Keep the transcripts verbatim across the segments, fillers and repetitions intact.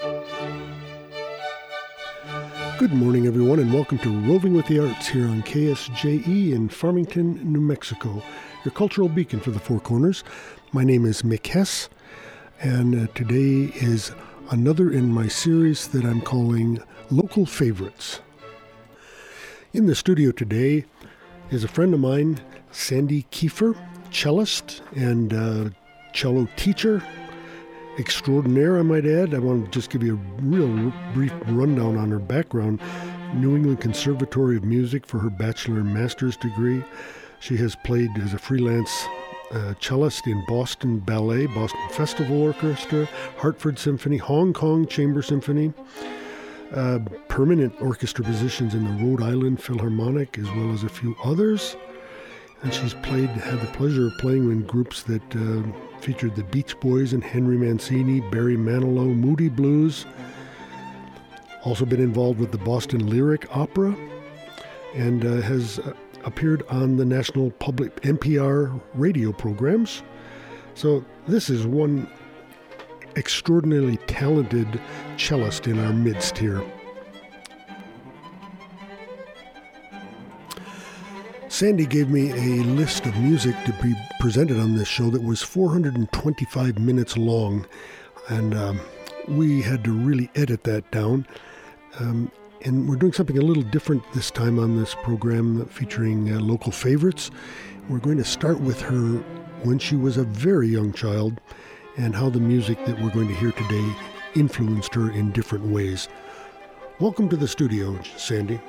Good morning, everyone, and welcome to Roving with the Arts here on K S J E in Farmington, New Mexico, your cultural beacon for the Four Corners. My name is Mick Hess, and uh, today is another in my series that I'm calling Local Favorites. In the studio today is a friend of mine, Sandy Kiefer, cellist and uh, cello teacher extraordinaire, I might add. I want to just give you a real r- brief rundown on her background. New England Conservatory of Music for her bachelor and master's degree. She has played as a freelance uh, cellist in Boston Ballet, Boston Festival Orchestra, Hartford Symphony, Hong Kong Chamber Symphony, uh, permanent orchestra positions in the Rhode Island Philharmonic, as well as a few others. And she's played, had the pleasure of playing in groups that uh, featured the Beach Boys and Henry Mancini, Barry Manilow, Moody Blues. Also been involved with the Boston Lyric Opera, and uh, has uh, appeared on the National Public N P R radio programs. So this is one extraordinarily talented cellist in our midst here. Sandy gave me a list of music to be presented on this show that was four hundred twenty-five minutes long, and um, we had to really edit that down. Um, and we're doing something a little different this time on this program, featuring uh, local favorites. We're going to start with her when she was a very young child, and how the music that we're going to hear today influenced her in different ways. Welcome to the studio, Sandy.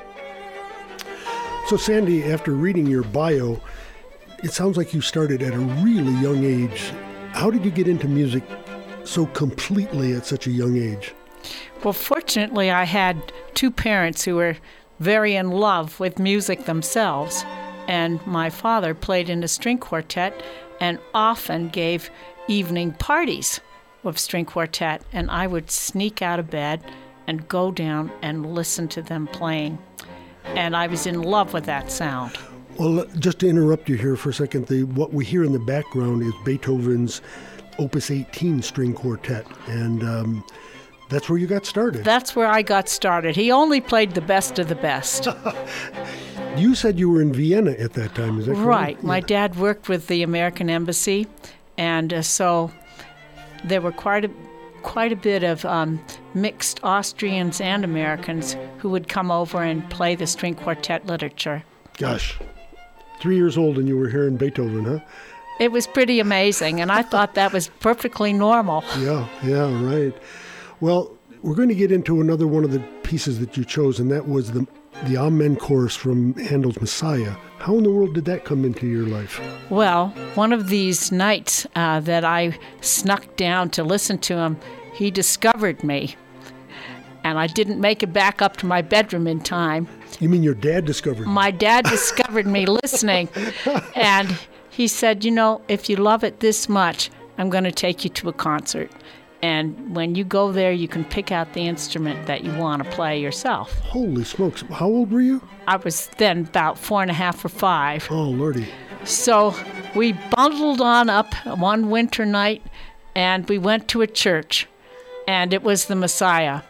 So Sandy, after reading your bio, it sounds like you started at a really young age. How did you get into music so completely at such a young age? Well, fortunately, I had two parents who were very in love with music themselves. And my father played in a string quartet and often gave evening parties with string quartet. And I would sneak out of bed and go down and listen to them playing. And I was in love with that sound. Well, just to interrupt you here for a second, the, what we hear in the background is Beethoven's Opus eighteen string quartet, and um, that's where you got started. That's where I got started. He only played the best of the best. You said you were in Vienna at that time, is that correct? Right. Yeah. My dad worked with the American Embassy, and uh, so there were quite a quite a bit of um, mixed Austrians and Americans who would come over and play the string quartet literature. Gosh, three years old and you were hearing Beethoven, huh? It was pretty amazing, and I thought that was perfectly normal. Yeah, yeah, right. Well, we're going to get into another one of the pieces that you chose, and that was the the Amen chorus from Handel's Messiah. How in the world did that come into your life? Well, one of these nights uh, that I snuck down to listen to him, he discovered me. And I didn't make it back up to my bedroom in time. You mean your dad discovered you? My dad discovered me listening. And he said, you know, if you love it this much, I'm going to take you to a concert. And when you go there, you can pick out the instrument that you want to play yourself. Holy smokes. How old were you? I was then about four and a half or five. Oh, Lordy. So we bundled on up one winter night, and we went to a church, and it was the Messiah.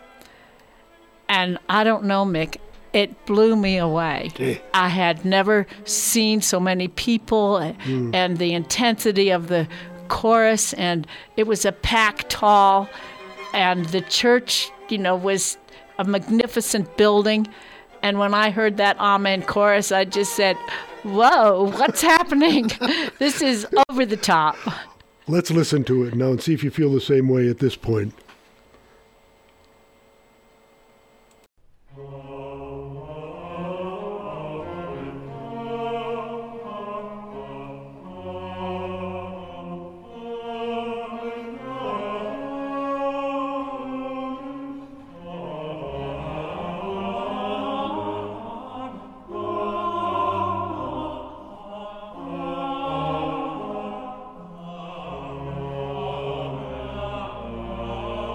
And I don't know, Mick, it blew me away. Eh. I had never seen so many people, mm. and the intensity of the chorus, and it was a packed hall, and the church, you know, was a magnificent building. And when I heard that Amen chorus, I just said, whoa, what's happening? This is over the top. Let's listen to it now and see if you feel the same way at this point. Oh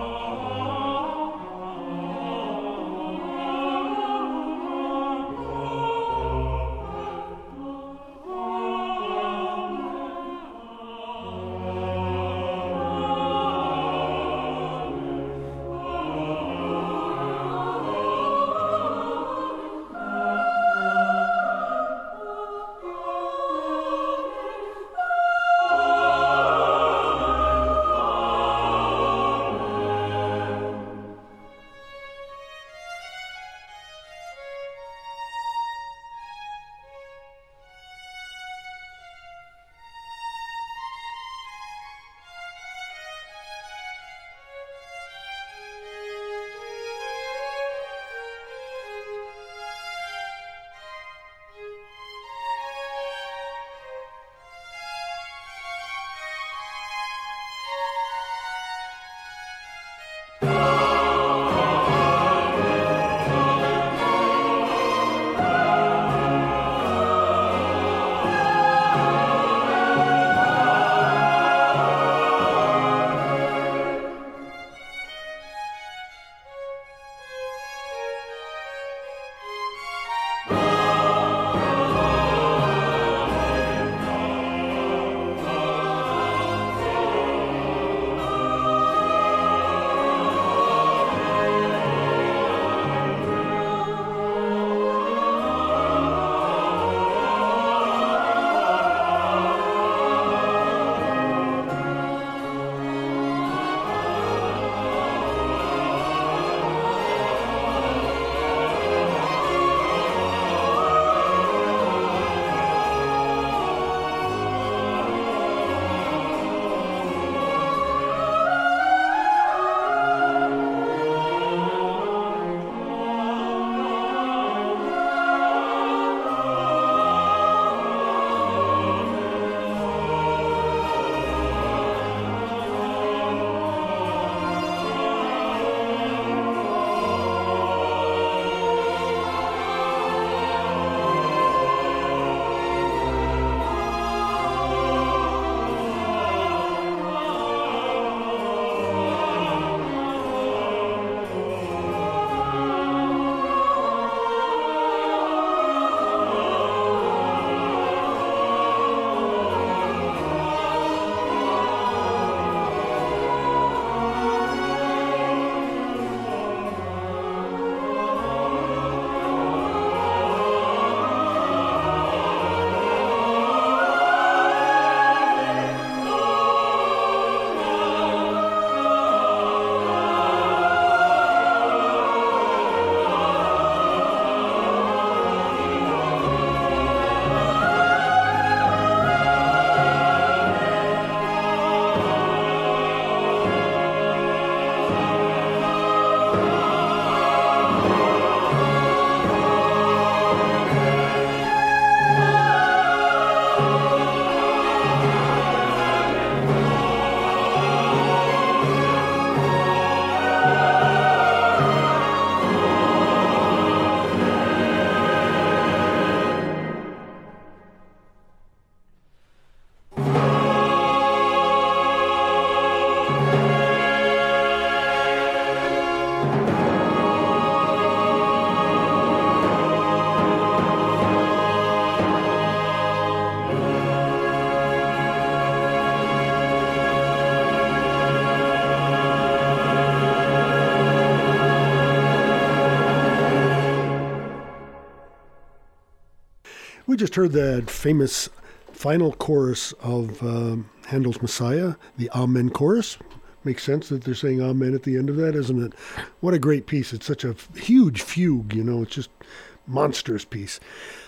We just heard that famous final chorus of um, Handel's Messiah, the Amen chorus. Makes sense that they're saying Amen at the end of that, isn't it? What a great piece. It's such a huge fugue, you know, it's just monstrous piece.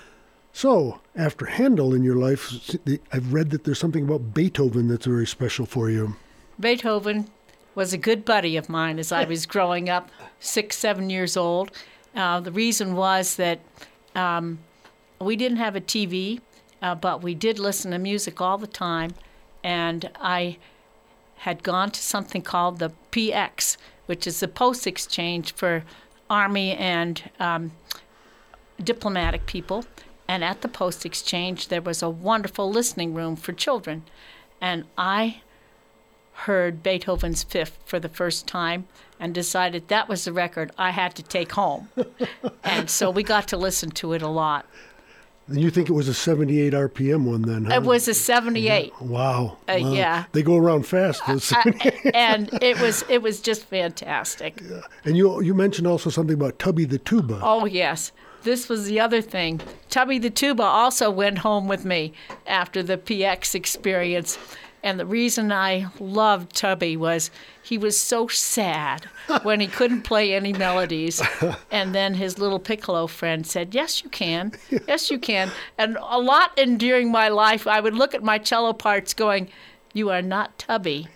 So, after Handel in your life, I've read that there's something about Beethoven that's very special for you. Beethoven was a good buddy of mine as I was growing up, six, seven years old. Uh, the reason was that um, we didn't have a T V, uh, but we did listen to music all the time, and I had gone to something called the P X, which is the post exchange for Army and um, diplomatic people. And at the post exchange, there was a wonderful listening room for children. And I heard Beethoven's Fifth for the first time and decided that was the record I had to take home. And so we got to listen to it a lot. And you think it was a seventy-eight R P M one then, huh? It was a seventy-eight. Yeah. Wow. Uh, wow. Yeah. They go around fast. Those I, and it was it was just fantastic. Yeah. And you you mentioned also something about Tubby the Tuba. Oh, yes. This was the other thing. Tubby the Tuba also went home with me after the P X experience. And the reason I loved Tubby was he was so sad when he couldn't play any melodies. And then his little piccolo friend said, yes, you can. Yes, you can. And a lot in during my life, I would look at my cello parts going, you are not Tubby.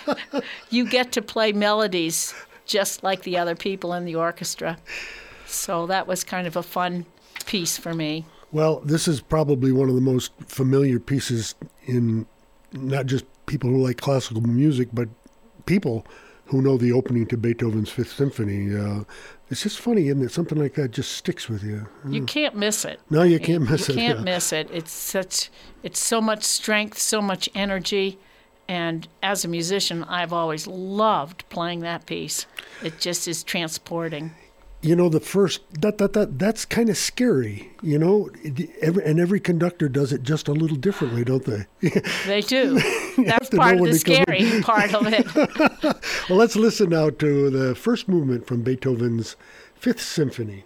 You get to play melodies just like the other people in the orchestra. So that was kind of a fun piece for me. Well, this is probably one of the most familiar pieces in not just people who like classical music, but people who know the opening to Beethoven's Fifth Symphony. Uh, it's just funny, isn't it? Something like that just sticks with you. You can't miss it. No, you can't miss you it. You can't yeah. miss it. It's such, it's so much strength, so much energy. And as a musician, I've always loved playing that piece. It just is transporting. You know, the first, that, that, that, that's kind of scary, you know, every, and every conductor does it just a little differently, don't they? They do. That's part of the scary part of it. Well, let's listen now to the first movement from Beethoven's Fifth Symphony.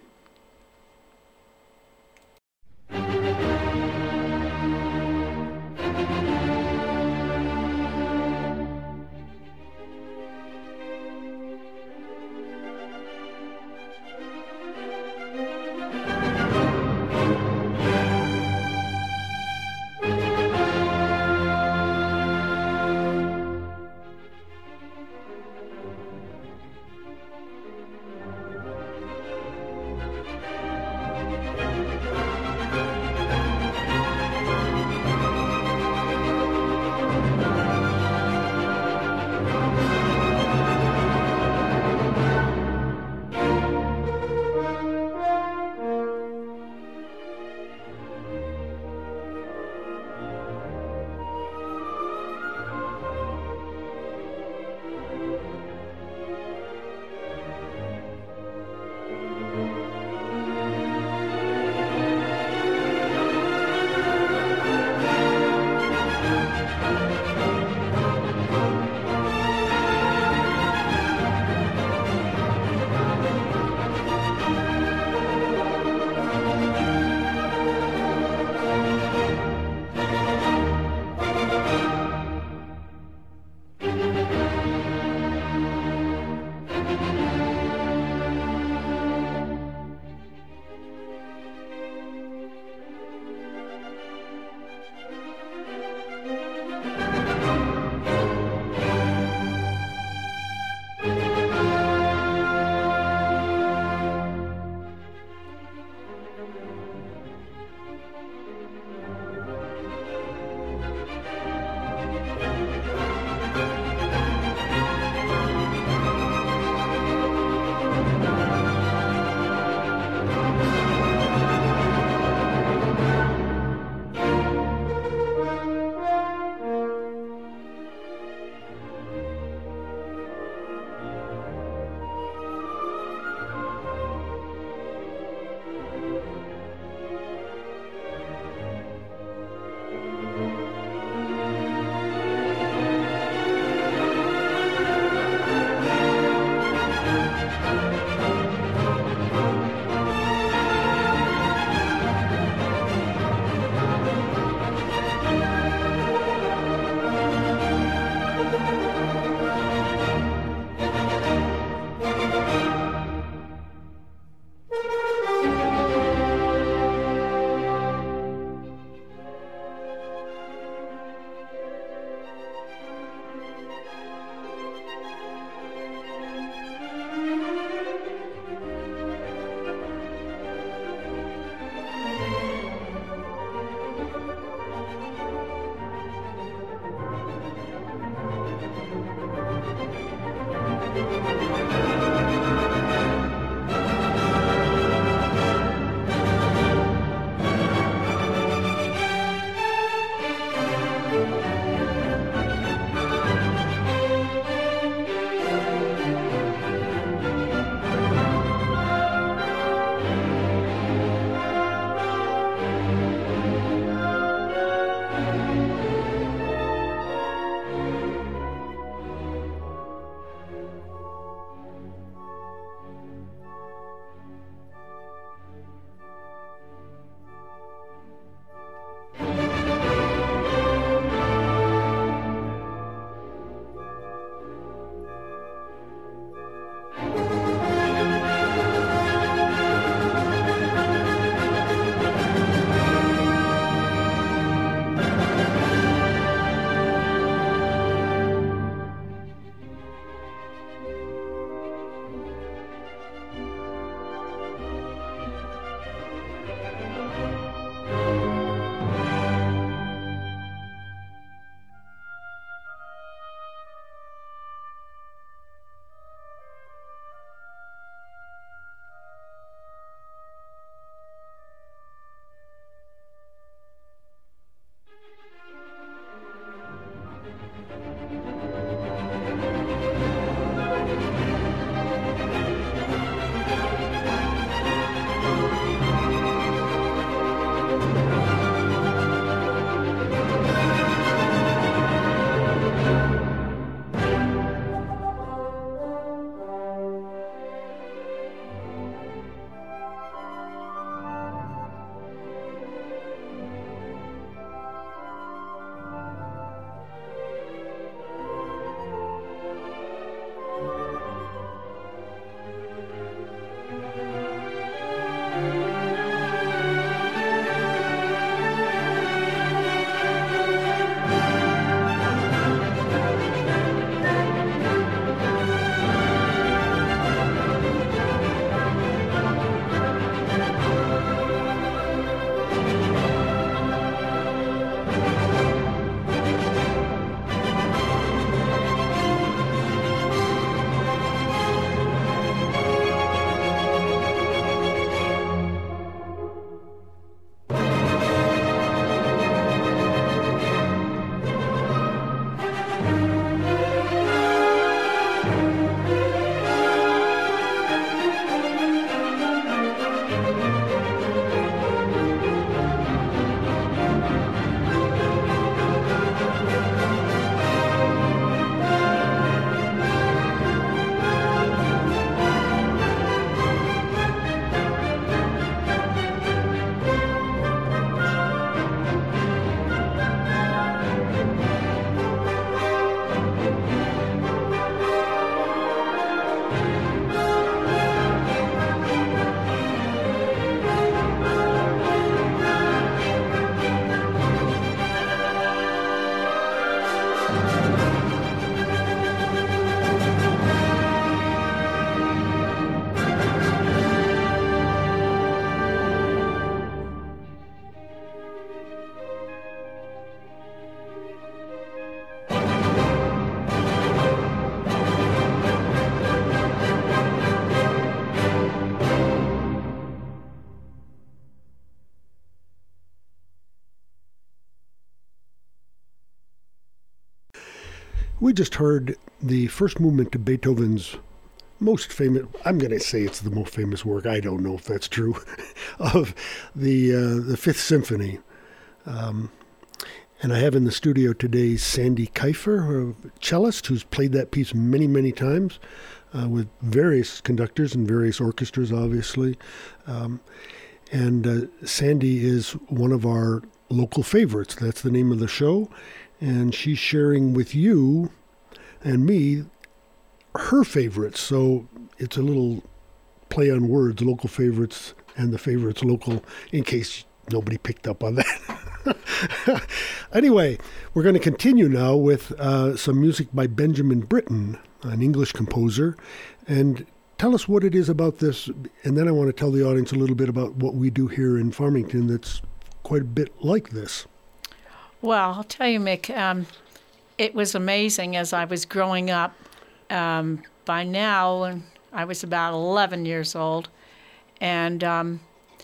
We just heard the first movement to Beethoven's most famous, I'm going to say it's the most famous work, I don't know if that's true, of the uh, the Fifth Symphony. Um, and I have in the studio today Sandy Keifer, a cellist who's played that piece many, many times uh, with various conductors and various orchestras, obviously. Um, and uh, Sandy is one of our local favorites. That's the name of the show. And she's sharing with you and me her favorites. So it's a little play on words, local favorites and the favorites local, in case nobody picked up on that. Anyway, we're going to continue now with uh, some music by Benjamin Britten, an English composer. And tell us what it is about this. And then I want to tell the audience a little bit about what we do here in Farmington that's quite a bit like this. Well, I'll tell you, Mick, um, it was amazing as I was growing up. Um, by now, and I was about eleven years old, and um,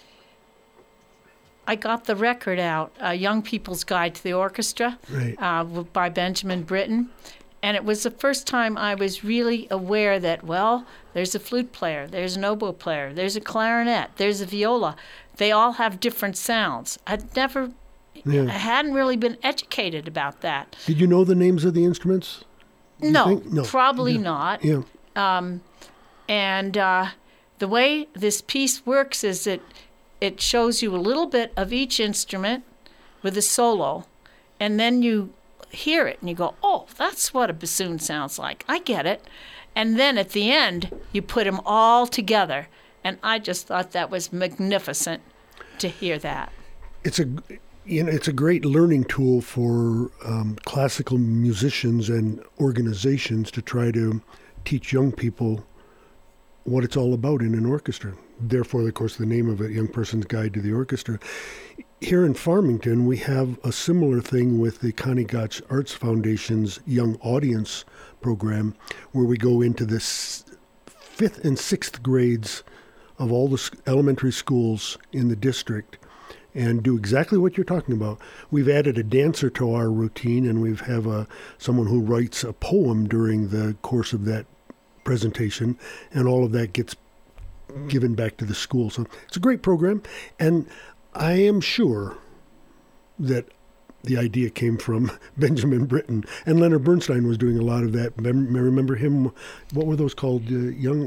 I got the record out, uh, Young People's Guide to the Orchestra, right. uh, by Benjamin Britten. And it was the first time I was really aware that, well, there's a flute player, there's an oboe player, there's a clarinet, there's a viola. They all have different sounds. I'd never, yeah. I hadn't really been educated about that. Did you know the names of the instruments? No, no, probably yeah. not. Yeah. Um, and uh, the way this piece works is that it shows you a little bit of each instrument with a solo, and then you hear it and you go, oh, that's what a bassoon sounds like. I get it. And then at the end, you put them all together. And I just thought that was magnificent to hear that. It's a... You know, it's a great learning tool for um, classical musicians and organizations to try to teach young people what it's all about in an orchestra. Therefore, of course, the name of it, Young Person's Guide to the Orchestra. Here in Farmington, we have a similar thing with the Connie Gotch Arts Foundation's Young Audience program, where we go into the fifth and sixth grades of all the elementary schools in the district and do exactly what you're talking about. We've added a dancer to our routine, and we have a, someone who writes a poem during the course of that presentation, and all of that gets given back to the school. So it's a great program, and I am sure that the idea came from Benjamin Britten, and Leonard Bernstein was doing a lot of that. Remember him? What were those called? Uh, young...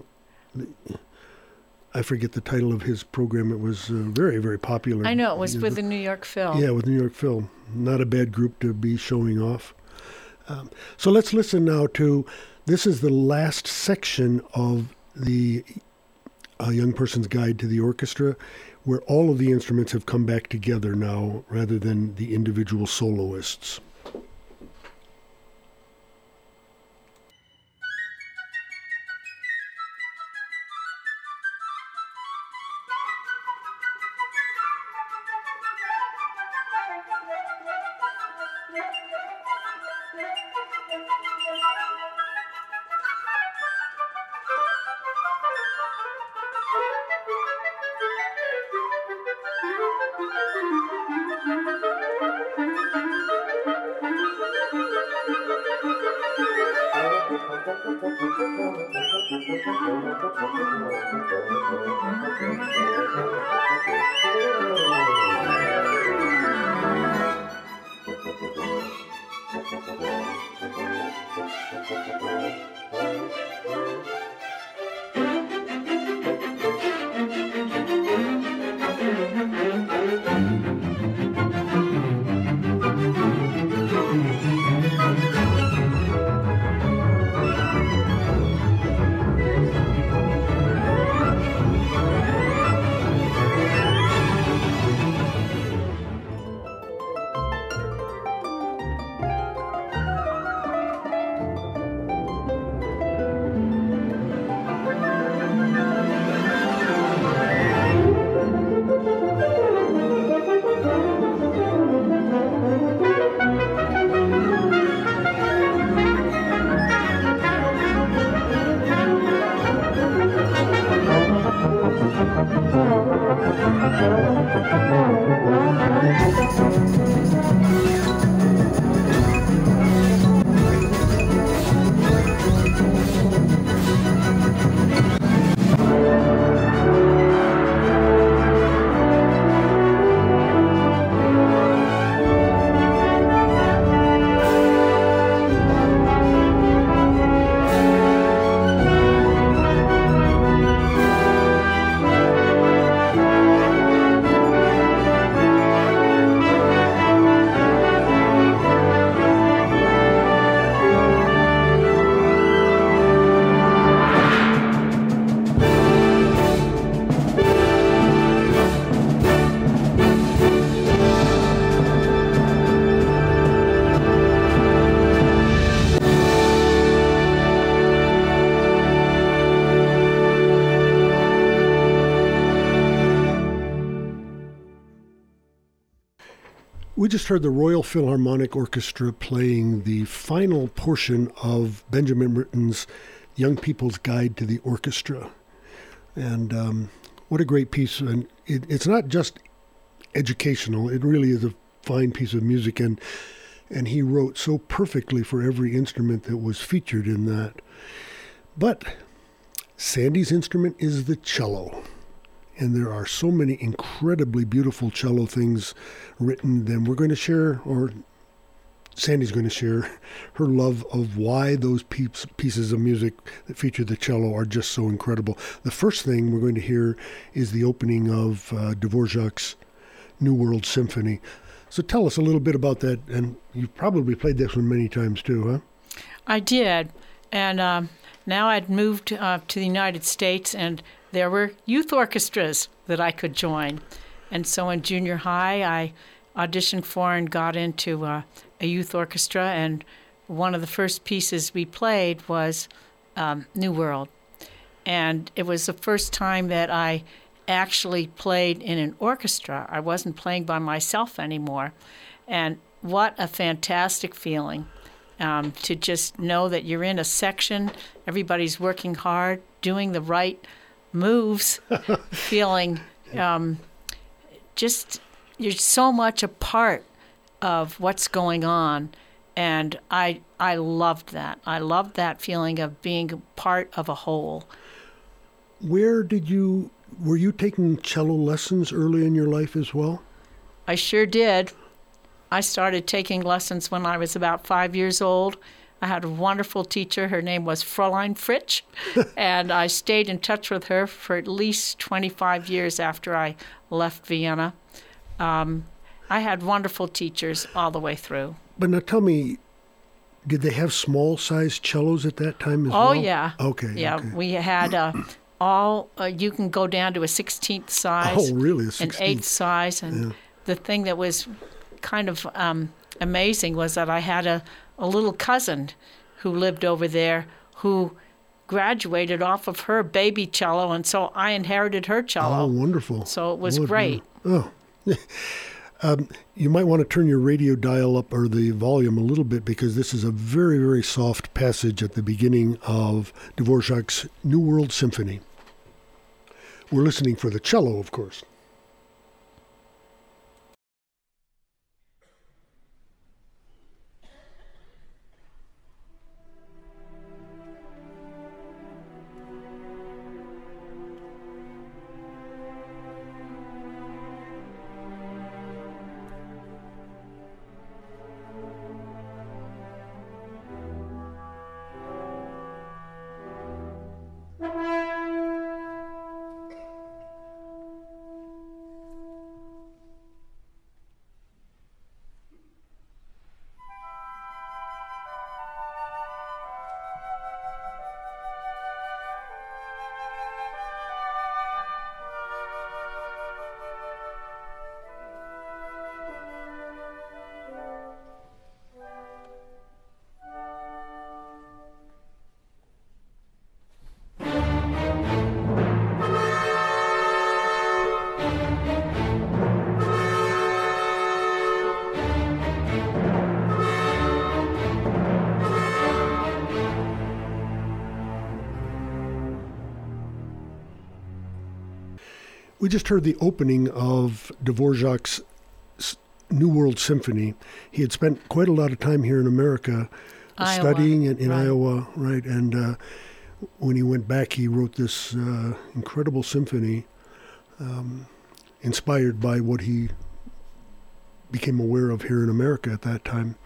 I forget the title of his program. It was uh, very, very popular. I know, it was with the New York Phil. Yeah, with New York Phil. Not a bad group to be showing off. Um, so let's listen now to, this is the last section of the uh, Young Person's Guide to the Orchestra, where all of the instruments have come back together now, rather than the individual soloists. We just heard the Royal Philharmonic Orchestra playing the final portion of Benjamin Britten's Young People's Guide to the Orchestra. And um, what a great piece. And it, it's not just educational. It really is a fine piece of music. And, and he wrote so perfectly for every instrument that was featured in that. But Sandy's instrument is the cello. And there are so many incredibly beautiful cello things written. Then we're going to share, or Sandy's going to share, her love of why those peeps, pieces of music that feature the cello are just so incredible. The first thing we're going to hear is the opening of uh, Dvorak's New World Symphony. So tell us a little bit about that. And you've probably played this one many times too, huh? I did. And um, now I'd moved uh, to the United States, and there were youth orchestras that I could join. And so in junior high, I auditioned for and got into uh, a youth orchestra, and one of the first pieces we played was um, New World. And it was the first time that I actually played in an orchestra. I wasn't playing by myself anymore. And what a fantastic feeling um, to just know that you're in a section, everybody's working hard, doing the right moves, feeling um, just you're so much a part of what's going on, and I I loved that. I loved that feeling of being part of a whole. Where did you were you taking cello lessons early in your life as well? I sure did. I started taking lessons when I was about five years old. I had a wonderful teacher. Her name was Fräulein Fritsch, and I stayed in touch with her for at least twenty-five years after I left Vienna. Um, I had wonderful teachers all the way through. But now tell me, did they have small-sized cellos at that time as oh, well? Oh, yeah. Okay. Yeah, okay. we had uh, all, uh, you can go down to a sixteenth size. Oh, really? A sixteenth? An eighth size. And yeah. The thing that was kind of um, amazing was that I had a a little cousin who lived over there who graduated off of her baby cello, and so I inherited her cello. Oh, wonderful. So it was What, great. Oh. um, you might want to turn your radio dial up or the volume a little bit, because this is a very, very soft passage at the beginning of Dvorak's New World Symphony. We're listening for the cello, of course. We just heard the opening of Dvorak's New World Symphony. He had spent quite a lot of time here in America Iowa, studying in, in right. Iowa, right? And uh, when he went back, he wrote this uh, incredible symphony um, inspired by what he became aware of here in America at that time.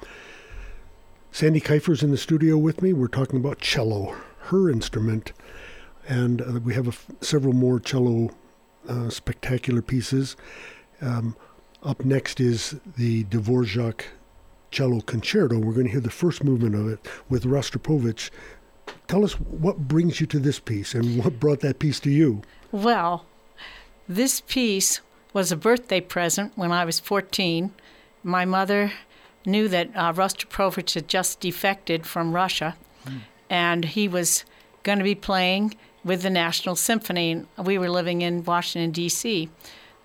Sandy Keifer's in the studio with me. We're talking about cello, her instrument. And uh, we have a f- several more cello Uh, spectacular pieces. Um, up next is the Dvorak Cello Concerto. We're going to hear the first movement of it with Rostropovich. Tell us what brings you to this piece and what brought that piece to you. Well, this piece was a birthday present when I was fourteen. My mother knew that uh, Rostropovich had just defected from Russia, mm. and he was going to be playing with the National Symphony. We were living in Washington, D C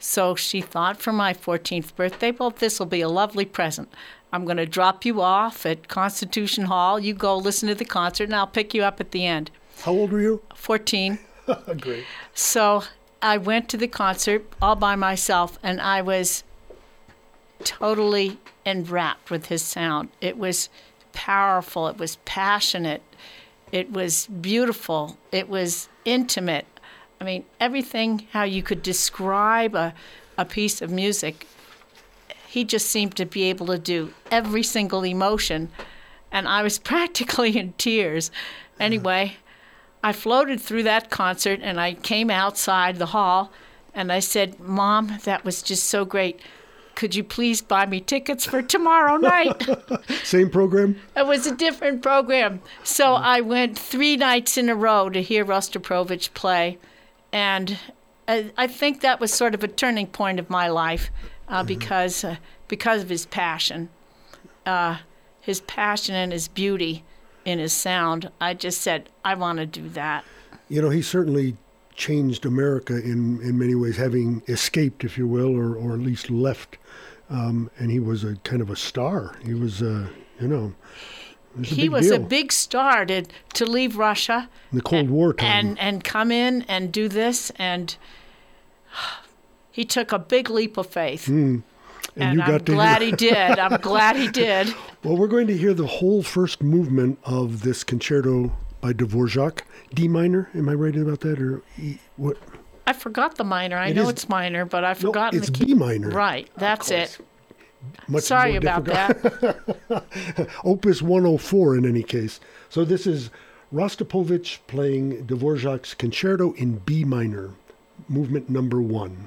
So she thought for my fourteenth birthday, well, this will be a lovely present. I'm going to drop you off at Constitution Hall. You go listen to the concert, and I'll pick you up at the end. How old were you? fourteen. Great. So I went to the concert all by myself, and I was totally enwrapped with his sound. It was powerful. It was passionate. It was beautiful. It was intimate. I mean, everything how you could describe a, a piece of music, he just seemed to be able to do every single emotion. And I was practically in tears. Anyway, I floated through that concert, and I came outside the hall, and I said, Mom, that was just so great. Could you please buy me tickets for tomorrow night? Same program? It was a different program. So I went three nights in a row to hear Rostropovich play. And I, I think that was sort of a turning point of my life uh, mm-hmm. because uh, because of his passion. Uh, his passion and his beauty in his sound. I just said, I want to do that. You know, he certainly changed America in, in many ways, having escaped, if you will, or, or at least left. Um, and he was a kind of a star. He was, uh, you know, it was a he big was deal. a big star to, to leave Russia. In the Cold and, War time. And, and come in and do this. And he took a big leap of faith. Mm. And, and you I'm got to glad hear... he did. I'm glad he did. Well, we're going to hear the whole first movement of this concerto by Dvorak. D minor, am I right about that? Or E, what? I forgot the minor. I it know is, it's minor, but I've no, forgotten it's the key. B minor. Right, that's it. Much Sorry about that. Opus one oh four in any case. So this is Rostropovich playing Dvorak's concerto in B minor, movement number one.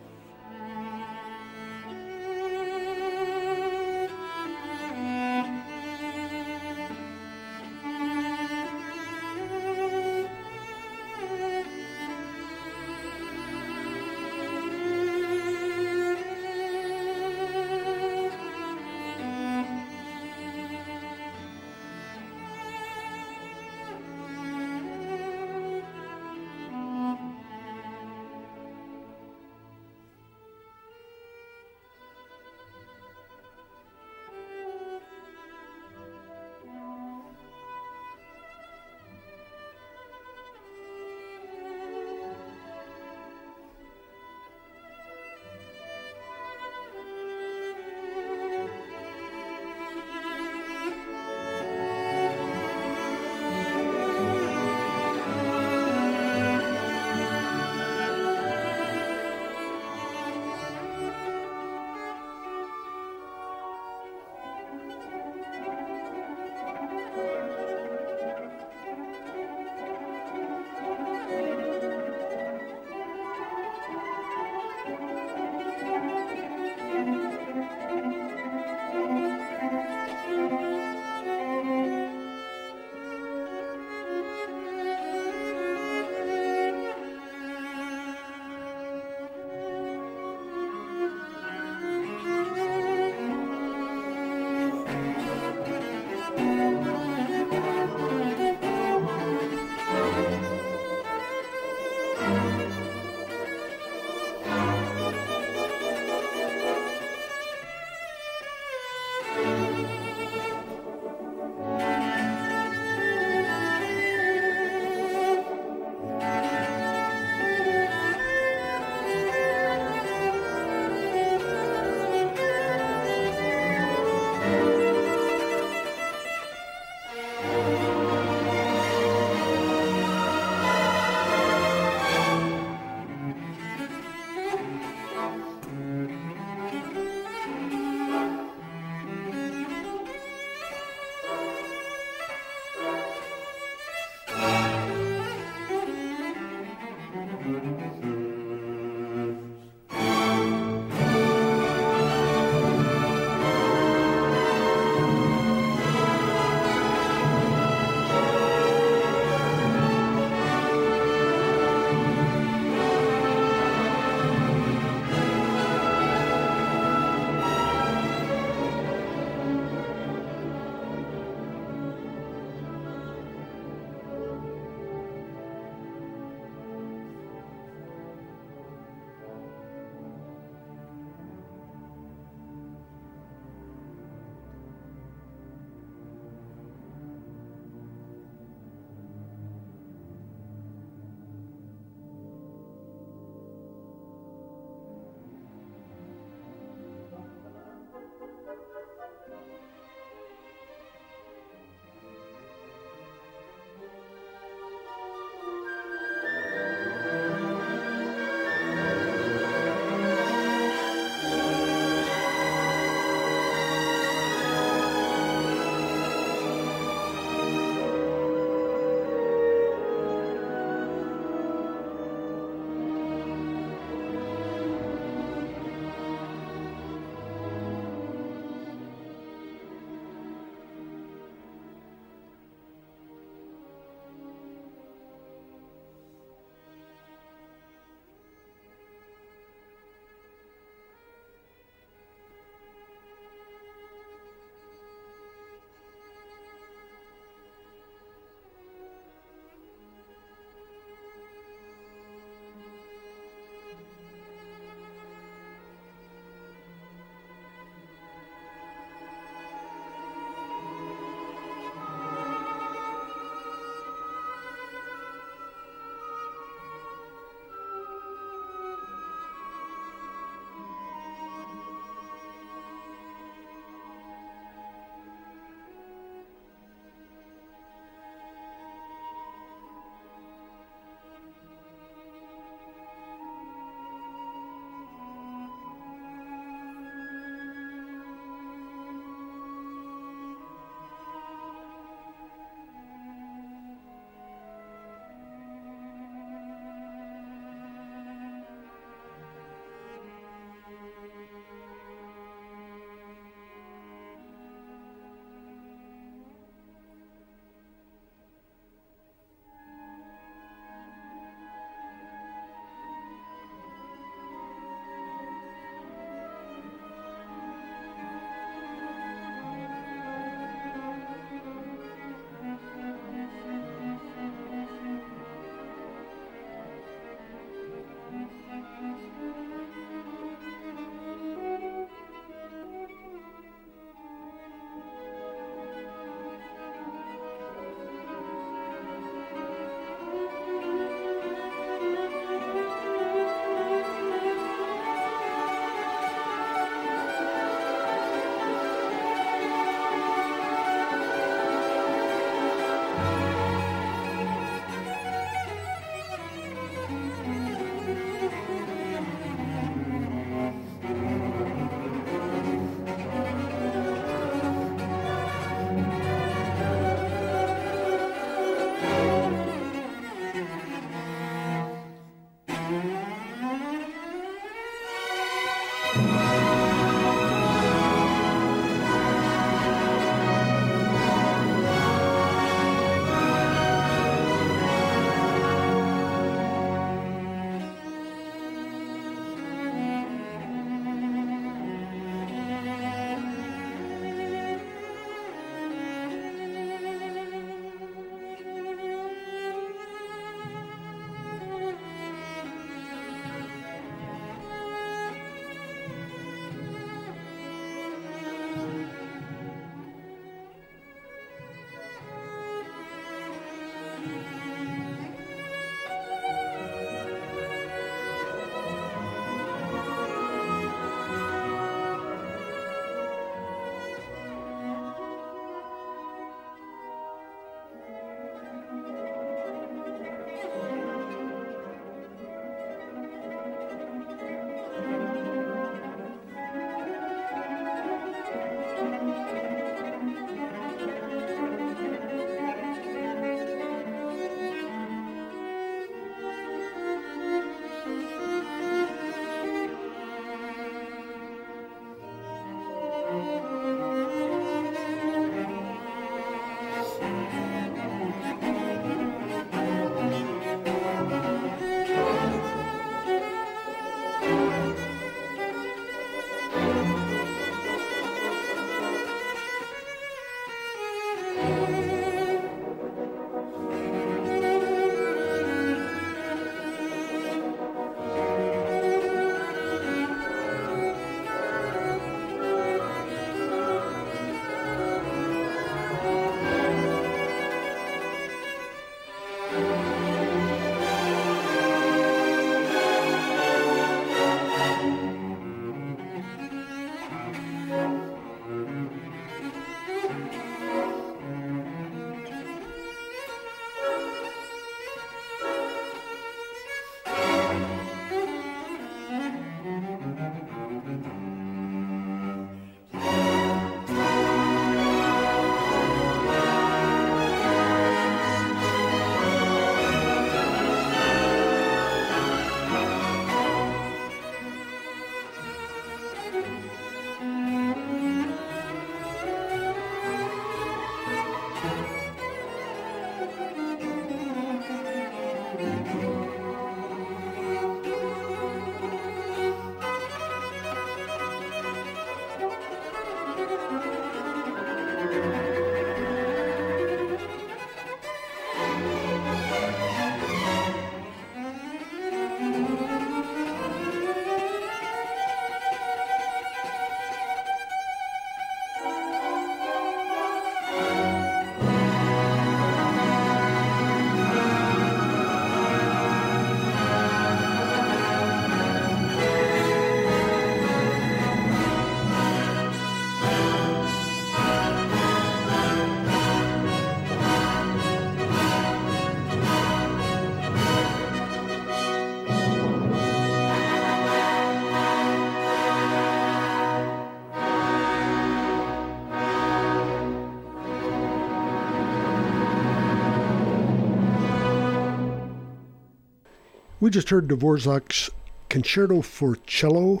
We just heard Dvorak's Concerto for Cello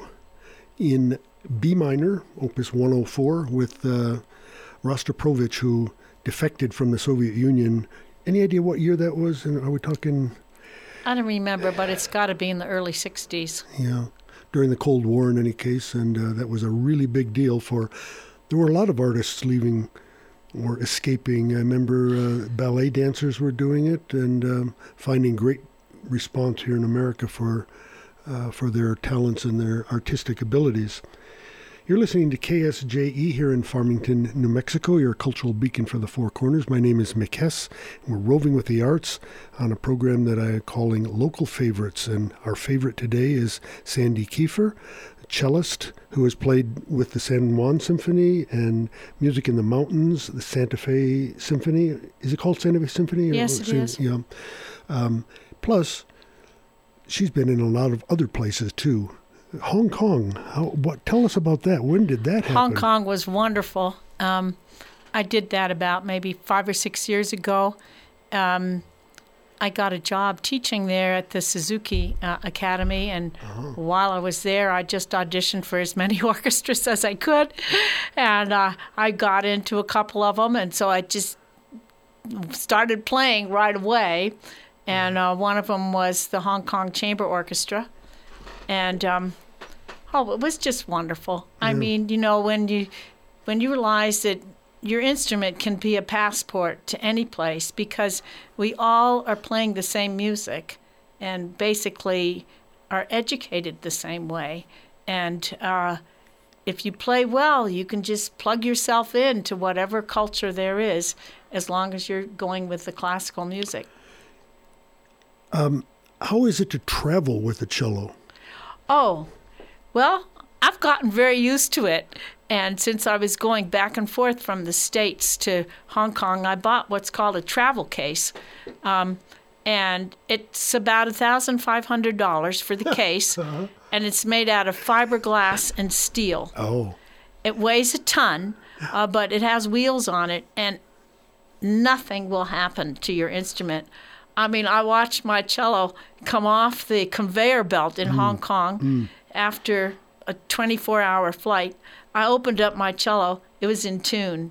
in B minor, Opus one oh four, with uh, Rostropovich, who defected from the Soviet Union. Any idea what year that was? And are we talking? I don't remember, but it's got to be in the early sixties. Yeah, during the Cold War in any case, and uh, that was a really big deal for... There were a lot of artists leaving or escaping. I remember uh, ballet dancers were doing it and um, finding great response here in America for uh, for their talents and their artistic abilities. You're listening to K S J E here in Farmington, New Mexico, your cultural beacon for the Four Corners. My name is Mick Hess, and we're roving with the arts on a program that I'm calling Local Favorites. And our favorite today is Sandy Kiefer, a cellist who has played with the San Juan Symphony and Music in the Mountains, the Santa Fe Symphony. Is it called Santa Fe Symphony? Yes, it is. Yeah. Um, plus, she's been in a lot of other places too. Hong Kong. How, what? Tell us about that. When did that happen? Hong Kong was wonderful. Um, I did that about maybe five or six years ago. Um, I got a job teaching there at the Suzuki uh, Academy, and uh-huh. while I was there, I just auditioned for as many orchestras as I could, and uh, I got into a couple of them, and so I just started playing right away. And uh, one of them was the Hong Kong Chamber Orchestra. And, um, oh, it was just wonderful. Yeah. I mean, you know, when you when you realize that your instrument can be a passport to any place because we all are playing the same music and basically are educated the same way. And uh, if you play well, you can just plug yourself into whatever culture there is as long as you're going with the classical music. Um, how is it to travel with a cello? Oh, well, I've gotten very used to it. And since I was going back and forth from the States to Hong Kong, I bought what's called a travel case. Um, and it's about one thousand five hundred dollars for the case. uh-huh. And it's made out of fiberglass and steel. Oh. It weighs a ton, uh, but it has wheels on it, and nothing will happen to your instrument. I mean, I watched my cello come off the conveyor belt in mm. Hong Kong mm. after a twenty-four hour flight. I opened up my cello. It was in tune.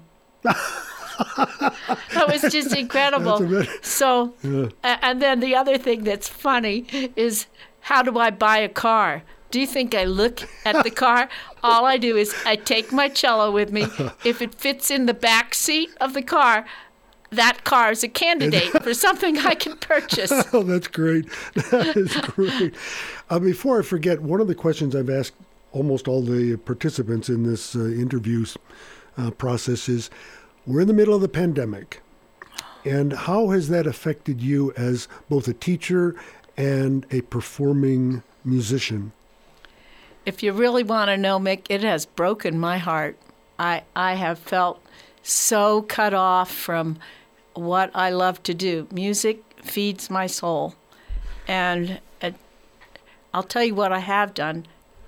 That was just incredible. So, yeah. And then the other thing that's funny is, how do I buy a car? Do you think I look at the car? All I do is I take my cello with me. If it fits in the back seat of the car, that car is a candidate for something I can purchase. Oh, that's great. That is great. Uh, before I forget, one of the questions I've asked almost all the participants in this uh, interview uh, process is, we're in the middle of the pandemic, and how has that affected you as both a teacher and a performing musician? If you really want to know, Mick, it has broken my heart. I I have felt so cut off from what I love to do. Music feeds my soul. And uh, I'll tell you what I have done.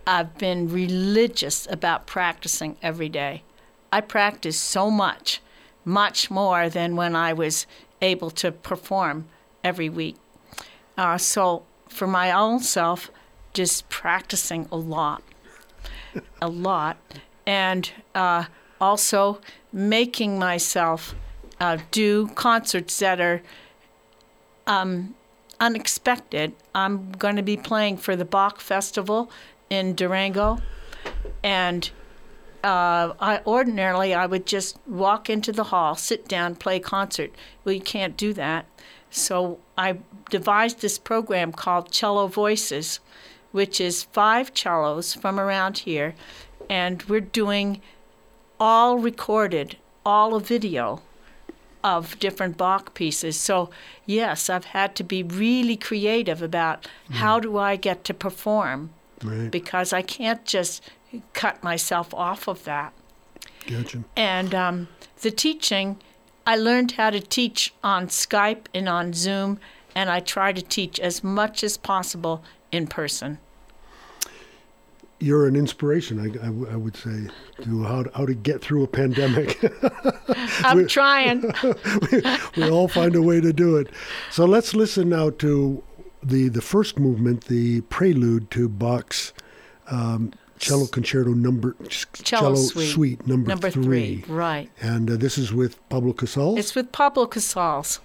I've been religious about practicing every day. I practice so much, much more than when I was able to perform every week. Uh, so for my own self, just practicing a lot, a lot. And uh, also making myself uh, do concerts that are um, unexpected. I'm going to be playing for the Bach Festival in Durango, and uh, I ordinarily I would just walk into the hall, sit down, play a concert. Well, you can't do that. So I devised this program called Cello Voices, which is five cellos from around here, and we're doing all recorded, all a video of different Bach pieces. So yes, I've had to be really creative about mm. how do I get to perform, right. because I can't just cut myself off of that. Gotcha. And um, the teaching, I learned how to teach on Skype and on Zoom, and I try to teach as much as possible in person. You're an inspiration, I, I, I would say, to how to, how to get through a pandemic. I'm we, trying. we, we all find a way to do it. So let's listen now to the, the first movement, the prelude to Bach's um, cello concerto number cello, cello suite, suite number, number three. three. Right. And uh, this is with Pablo Casals? It's with Pablo Casals.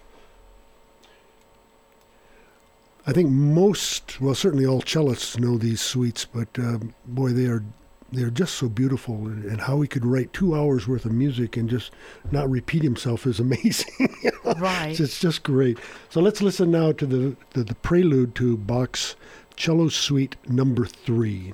I think most, well, certainly all cellists know these suites, but uh, boy, they are they're just so beautiful. And, and how he could write two hours worth of music and just not repeat himself is amazing. You know? Right. It's, it's just great. So let's listen now to the, the, the prelude to Bach's Cello Suite number three.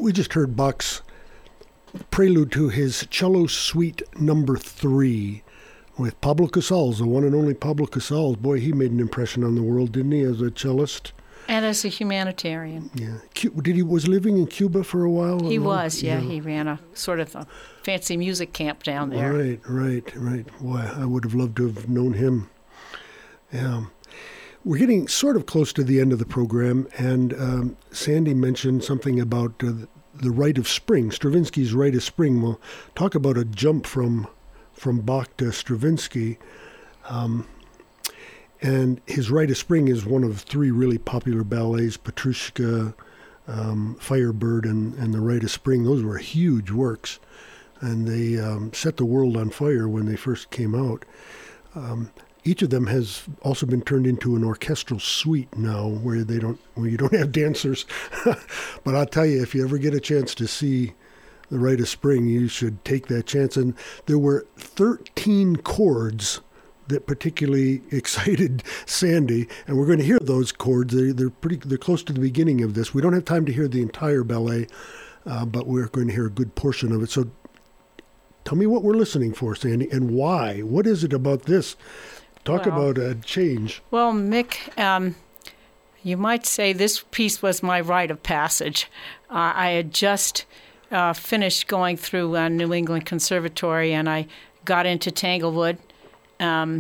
We just heard Bach's prelude to his cello suite number three with Pablo Casals, the one and only Pablo Casals. Boy, he made an impression on the world, didn't he, as a cellist? And as a humanitarian. Yeah. Did he was living in Cuba for a while? He was, yeah. yeah. He ran a sort of a fancy music camp down there. Right, right, right. Boy, I would have loved to have known him. Yeah. We're getting sort of close to the end of the program, and um, Sandy mentioned something about uh, the Rite of Spring, Stravinsky's Rite of Spring. We'll talk about a jump from from Bach to Stravinsky. Um, and his Rite of Spring is one of three really popular ballets, Petrushka, um, Firebird, and, and the Rite of Spring. Those were huge works, and they um, set the world on fire when they first came out. Um, Each of them has also been turned into an orchestral suite now, where they don't, where you don't have dancers. But I'll tell you, if you ever get a chance to see the Rite of Spring, you should take that chance. And there were thirteen chords that particularly excited Sandy, and we're going to hear those chords. They, they're pretty, they're close to the beginning of this. We don't have time to hear the entire ballet, uh, but we're going to hear a good portion of it. So, tell me what we're listening for, Sandy, and why. What is it about this? Talk well, about a change. Well, Mick, um, you might say this piece was my rite of passage. Uh, I had just uh, finished going through uh, New England Conservatory, and I got into Tanglewood, um,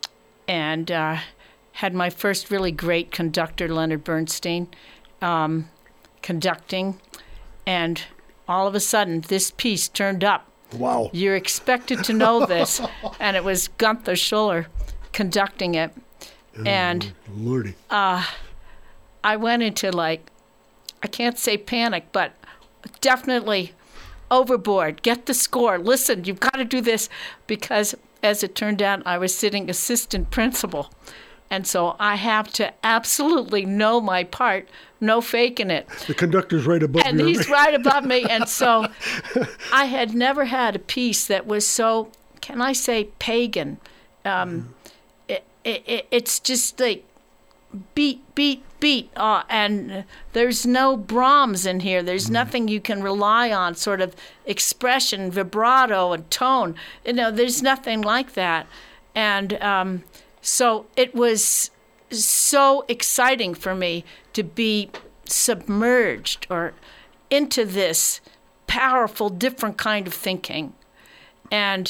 and uh, had my first really great conductor, Leonard Bernstein, um, conducting, and all of a sudden, this piece turned up. Wow. You're expected to know this, and it was Gunther Schuller conducting it, oh, and Lordy. Uh, I went into, like, I can't say panic, but definitely overboard. Get the score. Listen, you've got to do this, because as it turned out, I was sitting assistant principal, and so I have to absolutely know my part, no faking it. The conductor's right above and you. And he's right above me, and so I had never had a piece that was so, can I say, pagan. Um, it, it, it's just like beat, beat, beat, uh, and there's no Brahms in here. There's mm. nothing you can rely on, sort of expression, vibrato, and tone. You know, there's nothing like that. And um, so it was so exciting for me to be submerged or into this powerful, different kind of thinking. And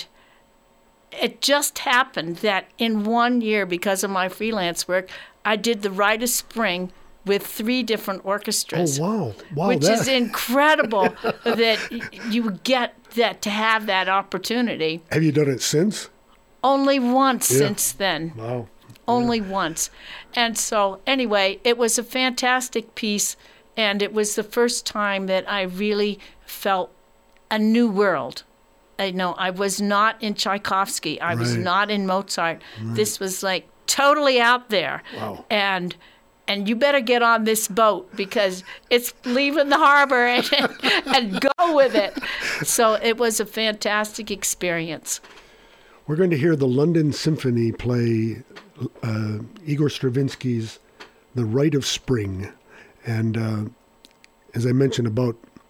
it just happened that in one year, because of my freelance work, I did the Rite of Spring with three different orchestras. Oh, wow. Wow, which that... is incredible that you get that to have that opportunity. Have you done it since? Only once yeah. since then. Wow. Only yeah. once. And so, anyway, it was a fantastic piece, and it was the first time that I really felt a new world. I know I was not in Tchaikovsky. I right. was not in Mozart. Right. This was like totally out there. Wow. And and you better get on this boat, because it's leaving the harbor, and, and go with it. So it was a fantastic experience. We're going to hear the London Symphony play uh, Igor Stravinsky's The Rite of Spring. And uh, as I mentioned, about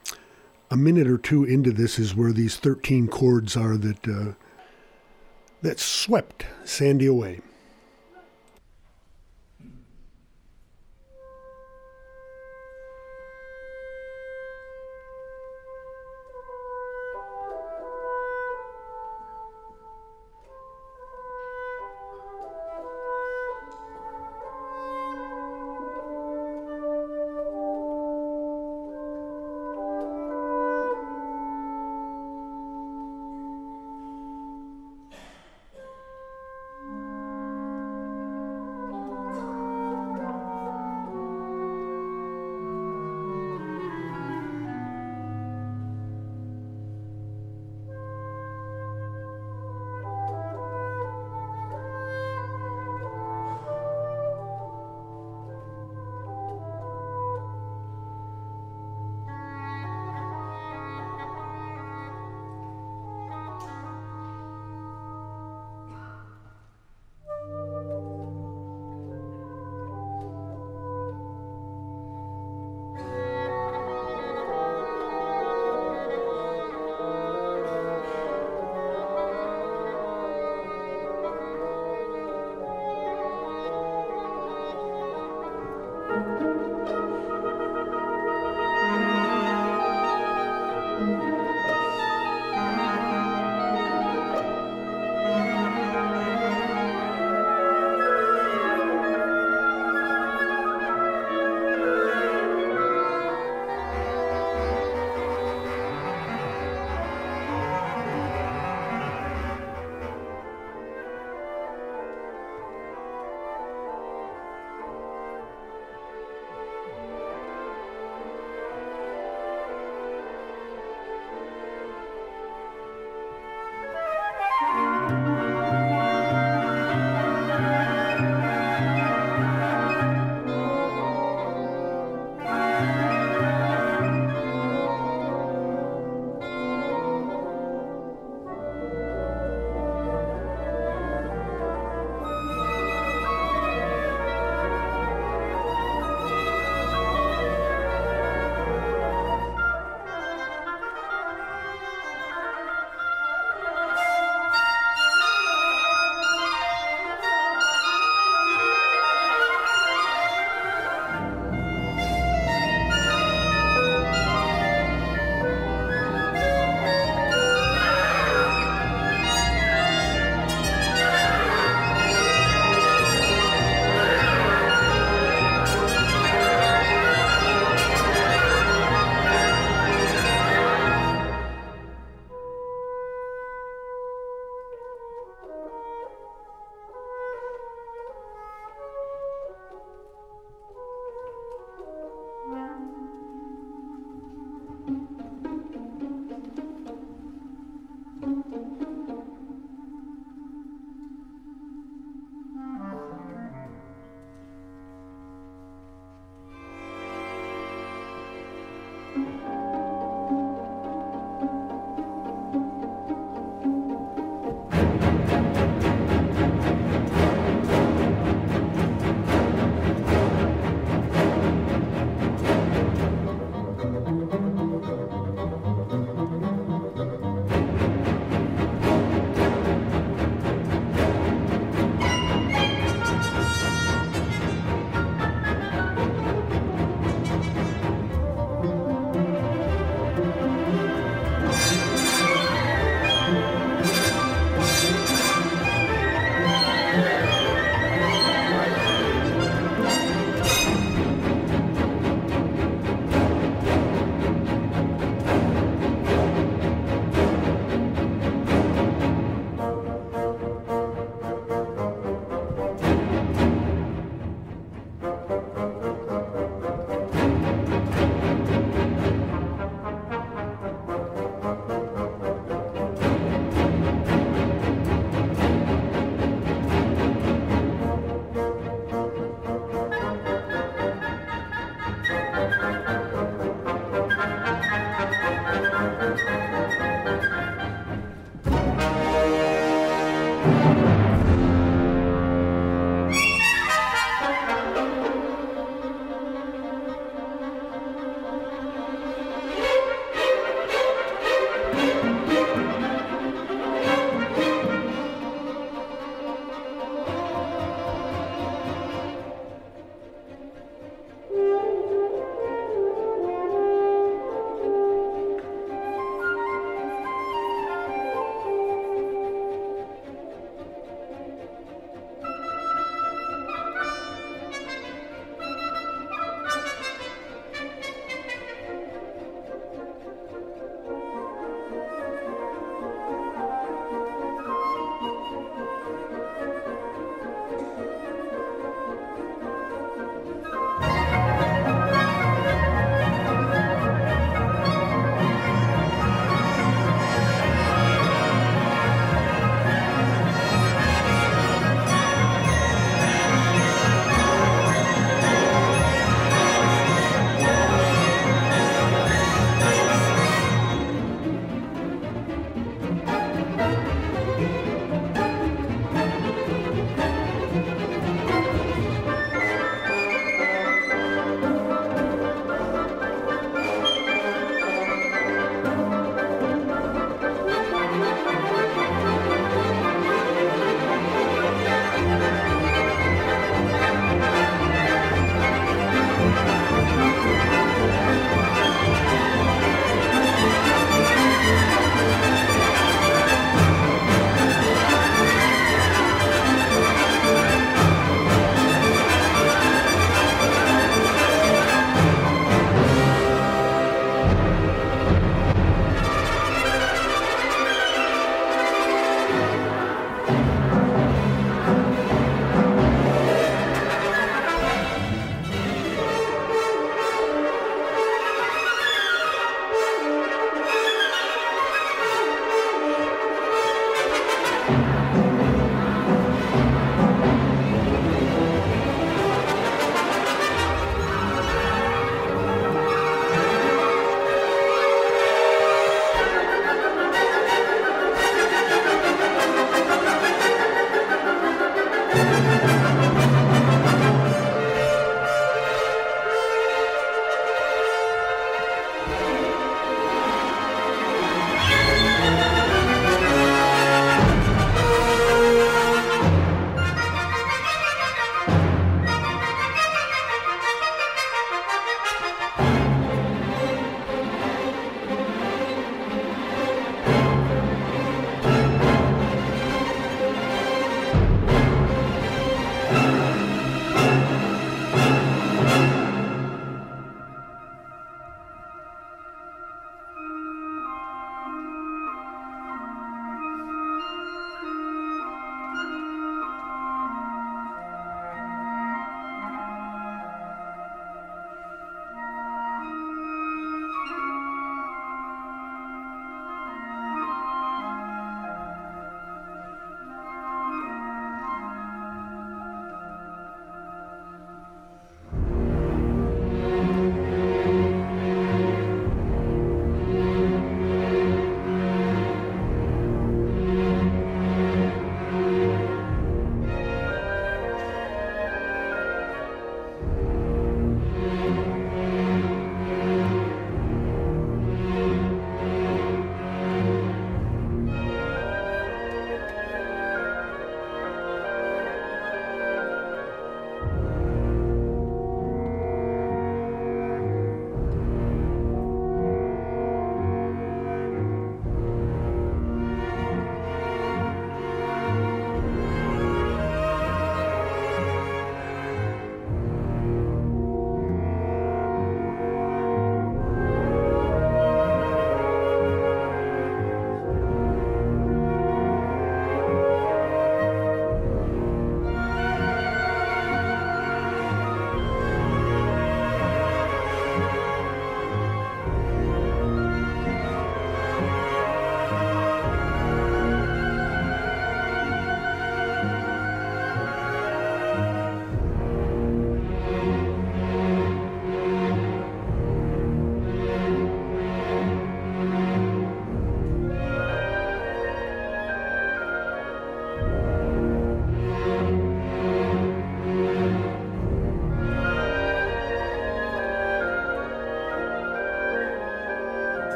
a minute or two into this is where these thirteen chords are that uh, that swept Sandy away.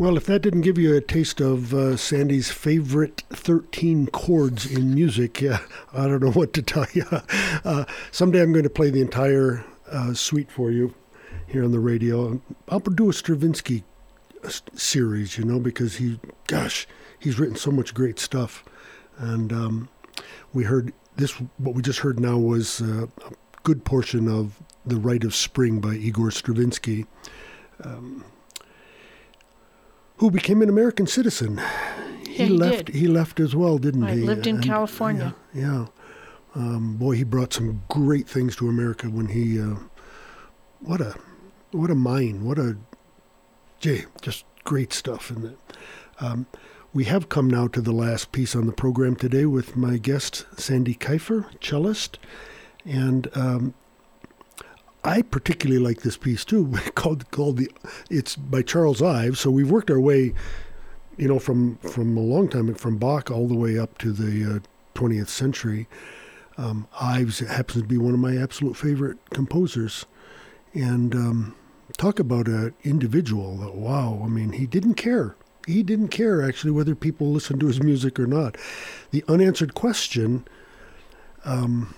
Well, if that didn't give you a taste of uh, Sandy's favorite thirteen chords in music, yeah, I don't know what to tell you. Uh, someday I'm going to play the entire uh, suite for you here on the radio. I'll do a Stravinsky series, you know, because he, gosh, he's written so much great stuff. And um, we heard this, what we just heard now was uh, a good portion of The Rite of Spring by Igor Stravinsky. Um, who became an American citizen. He yeah, he left. Did. He left as well, didn't right, he? Lived in and, California. Yeah. yeah. Um, boy, he brought some great things to America when he. Uh, what a, what a mind! What a, gee, just great stuff. And um, we have come now to the last piece on the program today with my guest Sandy Keifer, cellist, and. Um, I particularly like this piece too, called called the. It's by Charles Ives. So we've worked our way, you know, from from a long time, from Bach all the way up to the uh, twentieth century. Um, Ives happens to be one of my absolute favorite composers, and um, talk about an individual that, wow, I mean, he didn't care. He didn't care actually whether people listened to his music or not. The unanswered question. Um,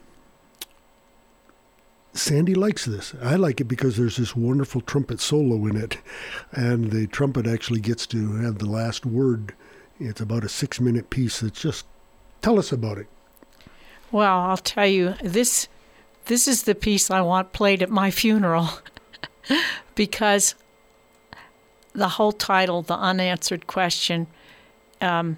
Sandy likes this. I like it because there's this wonderful trumpet solo in it, and the trumpet actually gets to have the last word. It's about a six-minute piece. It's just, tell us about it. Well, I'll tell you, this this is the piece I want played at my funeral because the whole title, The Unanswered Question, um,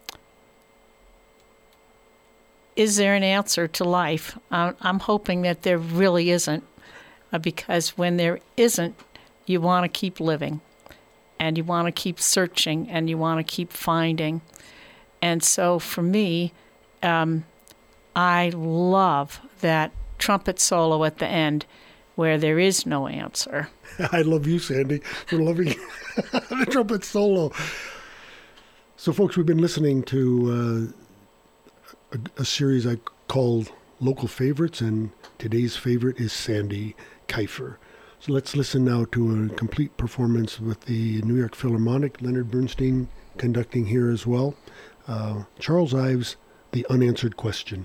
is there an answer to life? Uh, I'm hoping that there really isn't, uh, because when there isn't, you want to keep living, and you want to keep searching, and you want to keep finding. And so for me, um, I love that trumpet solo at the end where there is no answer. I love you, Sandy, for loving the trumpet solo. So, folks, we've been listening to... Uh, A, a series I called Local Favorites, and today's favorite is Sandy Keifer. So let's listen now to a complete performance with the New York Philharmonic, Leonard Bernstein conducting here as well. Uh, Charles Ives, The Unanswered Question.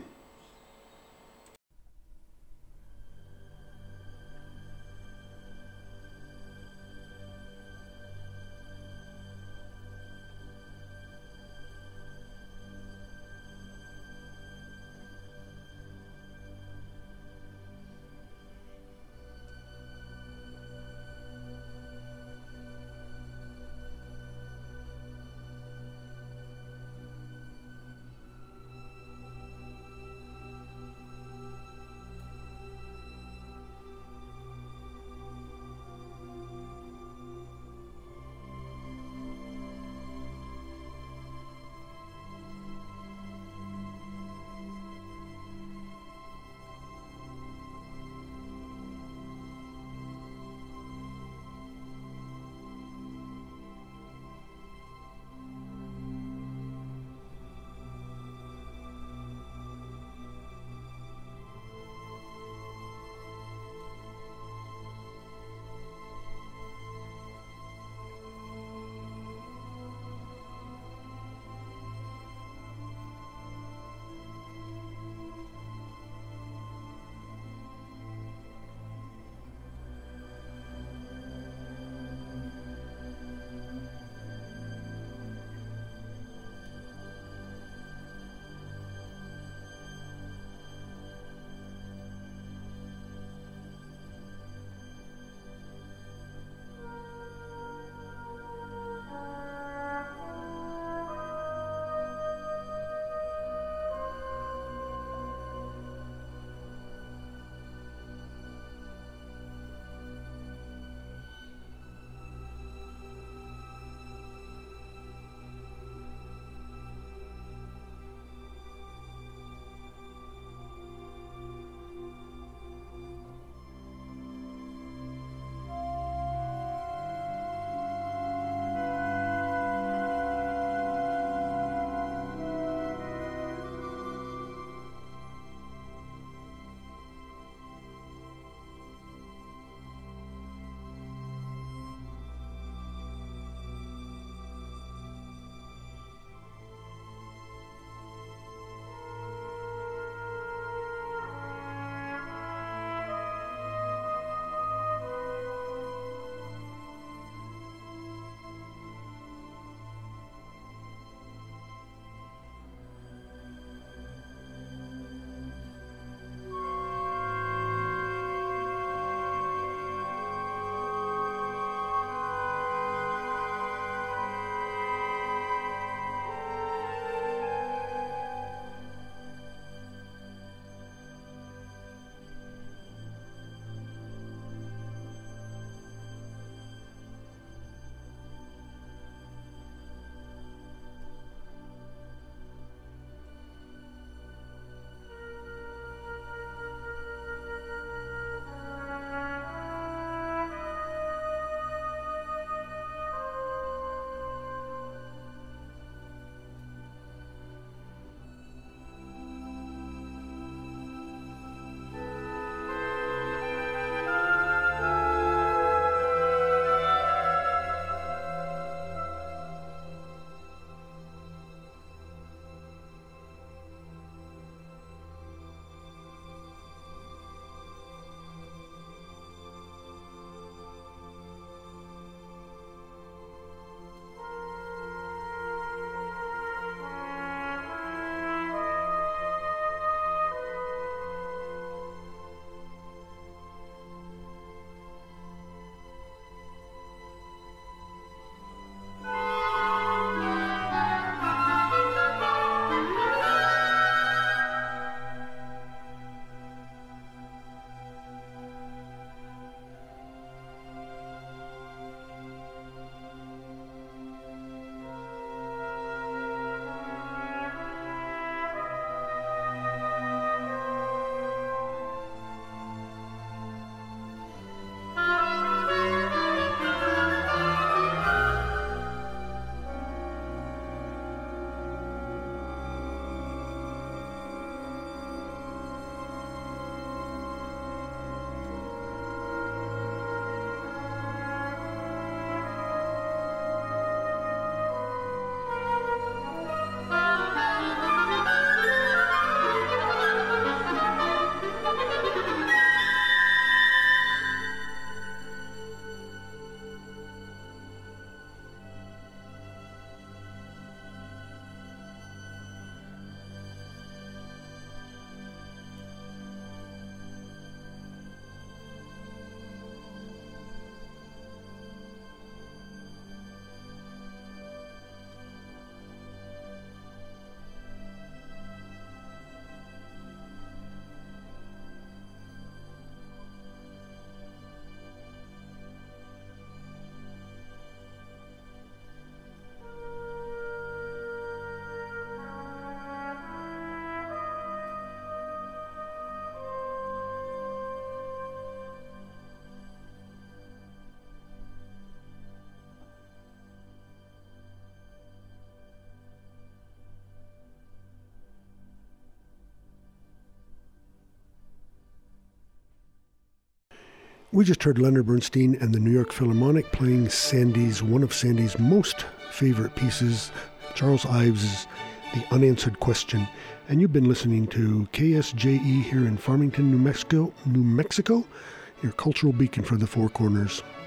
We just heard Leonard Bernstein and the New York Philharmonic playing Sandy's, one of Sandy's most favorite pieces, Charles Ives' The Unanswered Question. And you've been listening to K S J E here in Farmington, New Mexico, New Mexico, your cultural beacon for the Four Corners.